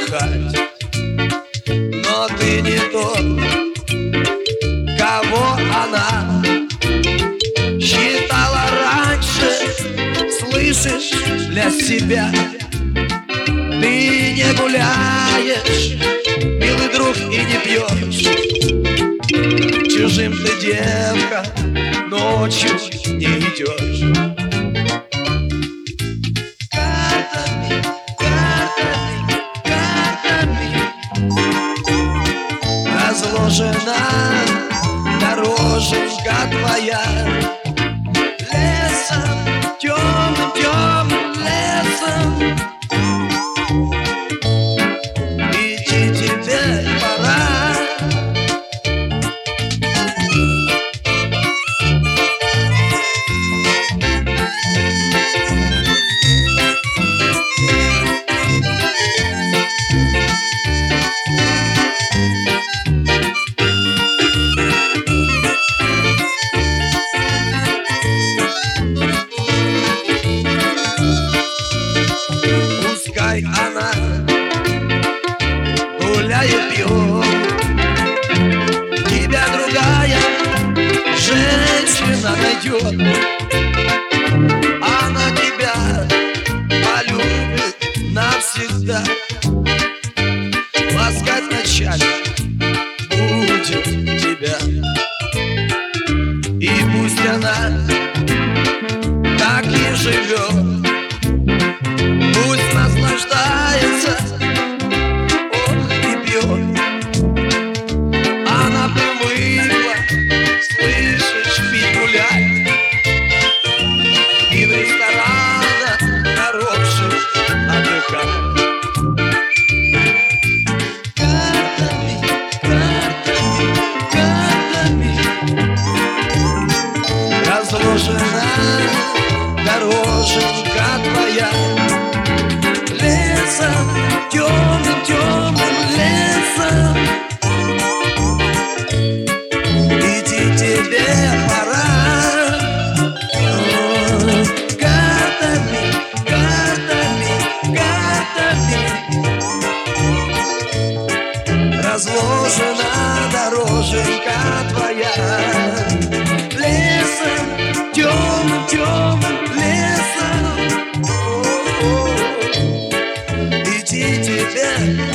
отдыхать. Но ты не тот, кого она считала раньше. Слышишь, для себя ты не гуляешь, милый друг, и не пьешь. Чужим ты, девка, ночью не идешь. Картами, картами, картами разложена дороженька твоя. Лесом, темным, темным лесом идти тебе пора. Пускай она гуляет, пьет, тебя другая женщина найдет. Она тебя полюбит навсегда, ласкать вначале будет тебя. И пусть она так и живет, пусть наслаждается, ох, и пьет. Она привыкла, слышишь, пить, гулять, и в ресторанах хороших отдыхать. Картами, картами, картами разложена дороженька твоя. Лесом, темным, темным лесом идти тебе пора. Картами, картами, картами разложена дороженька твоя. Лесом, темным, темным лесом идти тебе